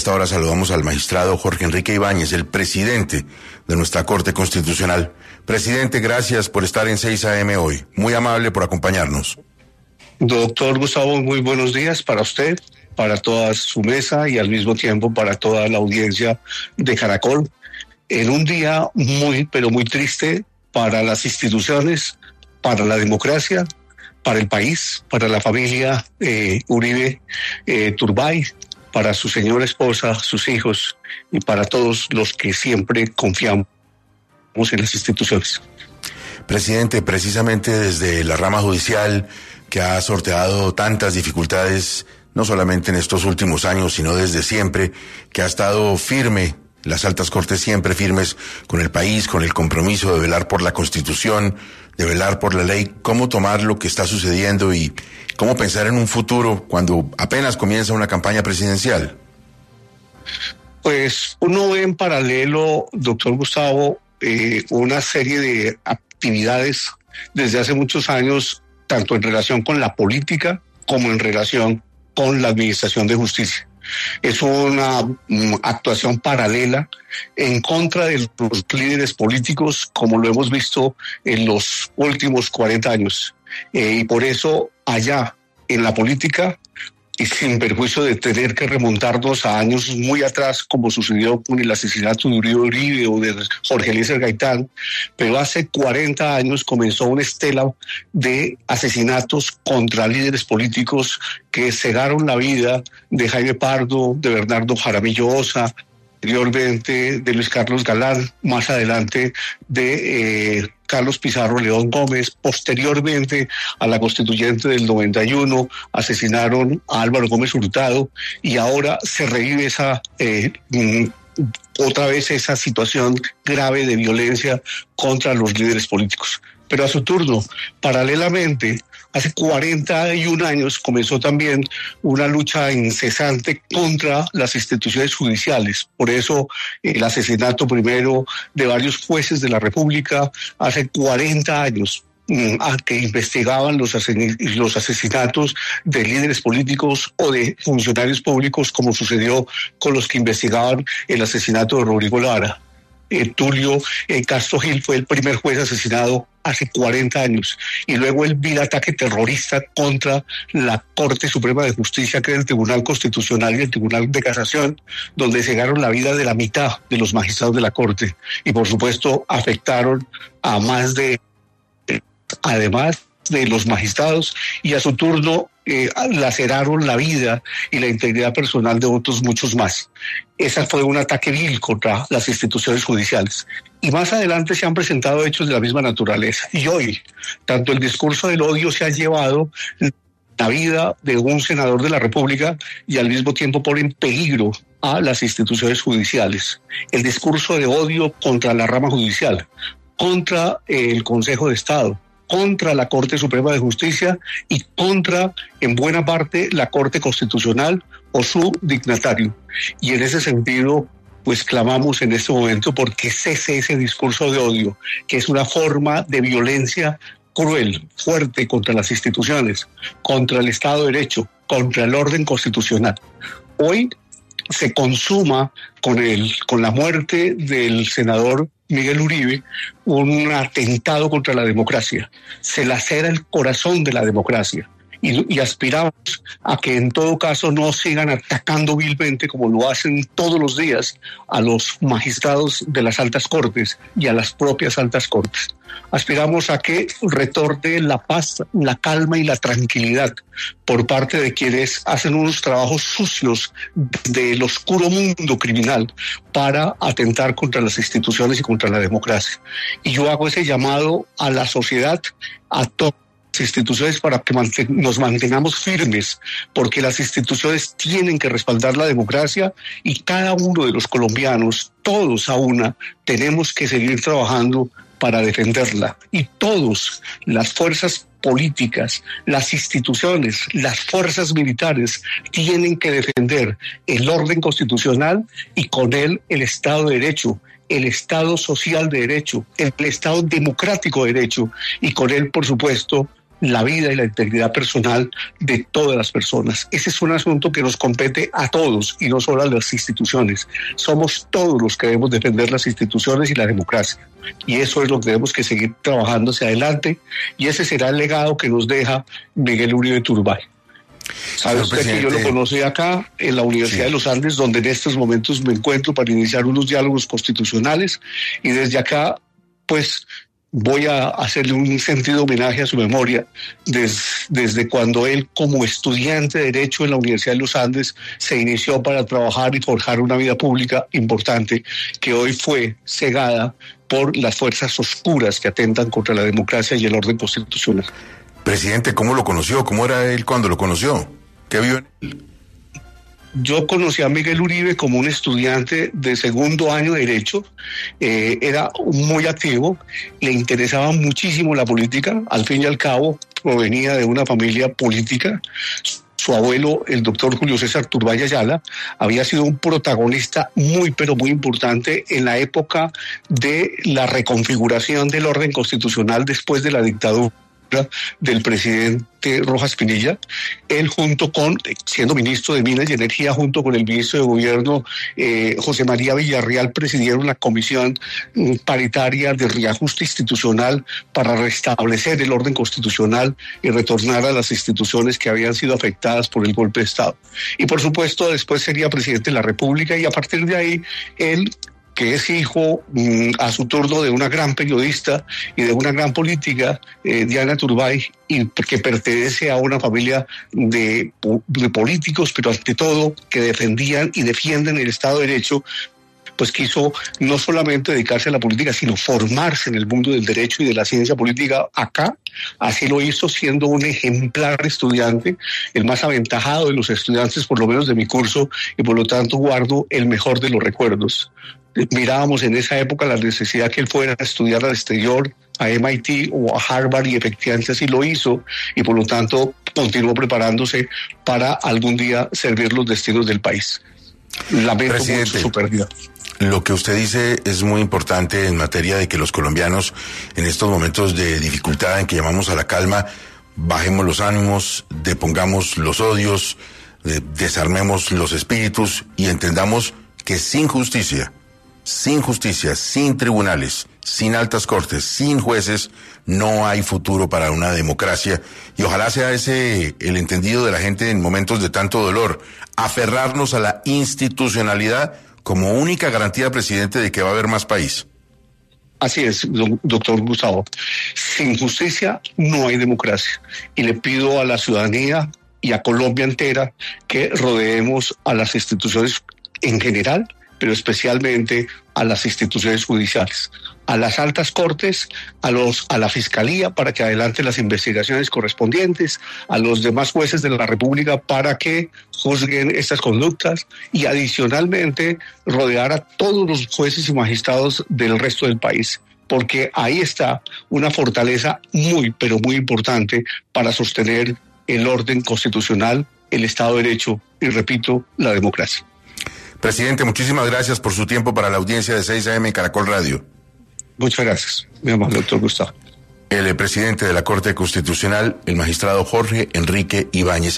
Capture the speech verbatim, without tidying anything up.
esta hora saludamos al magistrado Jorge Enrique Ibáñez, el presidente de nuestra Corte Constitucional. Presidente, gracias por estar en seis A M hoy. Muy amable por acompañarnos. Doctor Gustavo, muy buenos días para usted, para toda su mesa y al mismo tiempo para toda la audiencia de Caracol. En un día muy, pero muy triste para las instituciones, para la democracia, para el país, para la familia eh, Uribe eh, Turbay, para su señora esposa, sus hijos y para todos los que siempre confiamos en las instituciones. Presidente, precisamente desde la rama judicial que ha sorteado tantas dificultades, no solamente en estos últimos años, sino desde siempre, que ha estado firme, las altas cortes siempre firmes con el país, con el compromiso de velar por la Constitución, de velar por la ley, cómo tomar lo que está sucediendo y cómo pensar en un futuro cuando apenas comienza una campaña presidencial. Pues uno ve en paralelo, doctor Gustavo, eh, una serie de actividades desde hace muchos años, tanto en relación con la política como en relación con la administración de justicia. Es una um, actuación paralela en contra de los líderes políticos, como lo hemos visto en los últimos cuarenta años. Eh, y por eso allá en la política, y sin perjuicio de tener que remontarnos a años muy atrás, como sucedió con el asesinato de Uribe Uribe o de Jorge Eliezer Gaitán, pero hace cuarenta años comenzó una estela de asesinatos contra líderes políticos que cegaron la vida de Jaime Pardo, de Bernardo Jaramillo Ossa, anteriormente de Luis Carlos Galán, más adelante de eh, Carlos Pizarro León Gómez, posteriormente a la constituyente del noventa y uno asesinaron a Álvaro Gómez Hurtado y ahora se revive esa eh, otra vez esa situación grave de violencia contra los líderes políticos. Pero a su turno, paralelamente, hace cuarenta y un años comenzó también una lucha incesante contra las instituciones judiciales. Por eso el asesinato primero de varios jueces de la República hace cuarenta años, a que investigaban los, asen- los asesinatos de líderes políticos o de funcionarios públicos, como sucedió con los que investigaban el asesinato de Rodrigo Lara. Eh, Tulio eh, Castro Gil fue el primer juez asesinado hace cuarenta años, y luego el vil ataque terrorista contra la Corte Suprema de Justicia, que es el Tribunal Constitucional y el Tribunal de Casación, donde cegaron la vida de la mitad de los magistrados de la Corte y por supuesto afectaron a más de, además de los magistrados, y a su turno eh, laceraron la vida y la integridad personal de otros muchos más. Ese fue un ataque vil contra las instituciones judiciales. Y más adelante se han presentado hechos de la misma naturaleza. Y hoy, tanto el discurso del odio se ha llevado la vida de un senador de la República y al mismo tiempo pone en peligro a las instituciones judiciales. El discurso de odio contra la rama judicial, contra el Consejo de Estado, contra la Corte Suprema de Justicia y contra, en buena parte, la Corte Constitucional o su dignatario. Y en ese sentido, pues clamamos en este momento porque cese ese discurso de odio, que es una forma de violencia cruel, fuerte contra las instituciones, contra el Estado de Derecho, contra el orden constitucional. Hoy se consuma con, el, con la muerte del senador Miguel Uribe un atentado contra la democracia. Se lacera el corazón de la democracia. Y, y aspiramos a que en todo caso no sigan atacando vilmente, como lo hacen todos los días, a los magistrados de las altas cortes y a las propias altas cortes. Aspiramos a que retorne la paz, la calma y la tranquilidad por parte de quienes hacen unos trabajos sucios del oscuro mundo criminal para atentar contra las instituciones y contra la democracia. Y yo hago ese llamado a la sociedad, a todos instituciones, para que manten- nos mantengamos firmes, porque las instituciones tienen que respaldar la democracia y cada uno de los colombianos, todos a una, tenemos que seguir trabajando para defenderla. Y todos, las fuerzas políticas, las instituciones, las fuerzas militares, tienen que defender el orden constitucional y con él el Estado de Derecho, el Estado social de derecho, el Estado democrático de derecho y con él, por supuesto, la vida y la integridad personal de todas las personas. Ese es un asunto que nos compete a todos y no solo a las instituciones. Somos todos los que debemos defender las instituciones y la democracia. Y eso es lo que tenemos que seguir trabajando hacia adelante, y ese será el legado que nos deja Miguel Uribe Turbay. Sabe usted que yo lo conocí acá en la Universidad sí. de los Andes, donde en estos momentos me encuentro para iniciar unos diálogos constitucionales, y desde acá pues voy a hacerle un sentido homenaje a su memoria des, desde cuando él, como estudiante de Derecho en la Universidad de los Andes, se inició para trabajar y forjar una vida pública importante que hoy fue cegada por las fuerzas oscuras que atentan contra la democracia y el orden constitucional. Presidente, ¿cómo lo conoció? ¿Cómo era él cuando lo conoció? ¿Qué vio en él? Yo conocí a Miguel Uribe como un estudiante de segundo año de Derecho. Eh, era muy activo, le interesaba muchísimo la política. Al fin y al cabo, provenía de una familia política. Su abuelo, el doctor Julio César Turbay Ayala, había sido un protagonista muy, pero muy importante en la época de la reconfiguración del orden constitucional después de la dictadura del presidente Rojas Pinilla. Él, junto con, siendo ministro de Minas y Energía, junto con el ministro de Gobierno eh, José María Villarreal, presidieron la comisión paritaria de reajuste institucional para restablecer el orden constitucional y retornar a las instituciones que habían sido afectadas por el golpe de Estado. Y por supuesto, después sería presidente de la República, y a partir de ahí, él, que es hijo mm, a su turno de una gran periodista y de una gran política, eh, Diana Turbay, y que pertenece a una familia de, de políticos, pero ante todo que defendían y defienden el Estado de Derecho, pues quiso no solamente dedicarse a la política, sino formarse en el mundo del derecho y de la ciencia política acá. Así lo hizo, siendo un ejemplar estudiante, el más aventajado de los estudiantes, por lo menos de mi curso, y por lo tanto guardo el mejor de los recuerdos. Mirábamos en esa época la necesidad que él fuera a estudiar al exterior, a M I T o a Harvard, y efectivamente así lo hizo, y por lo tanto continuó preparándose para algún día servir los destinos del país. Lamento mucho su pérdida. Lo que usted dice es muy importante en materia de que los colombianos, en estos momentos de dificultad en que llamamos a la calma, bajemos los ánimos, depongamos los odios, desarmemos los espíritus y entendamos que sin justicia, sin justicia, sin tribunales, sin altas cortes, sin jueces, no hay futuro para una democracia. Y ojalá sea ese el entendido de la gente en momentos de tanto dolor. Aferrarnos a la institucionalidad como única garantía, presidente, de que va a haber más país. Así es, doctor Gustavo. Sin justicia no hay democracia. Y le pido a la ciudadanía y a Colombia entera que rodeemos a las instituciones en general, pero especialmente a las instituciones judiciales, a las altas cortes, a los a la fiscalía para que adelante las investigaciones correspondientes, a los demás jueces de la República para que juzguen estas conductas, y adicionalmente rodear a todos los jueces y magistrados del resto del país, porque ahí está una fortaleza muy, pero muy importante para sostener el orden constitucional, el Estado de Derecho y, repito, la democracia. Presidente, muchísimas gracias por su tiempo para la audiencia de seis A M Caracol Radio. Muchas gracias, mi amable doctor Gustavo. El presidente de la Corte Constitucional, el magistrado Jorge Enrique Ibáñez.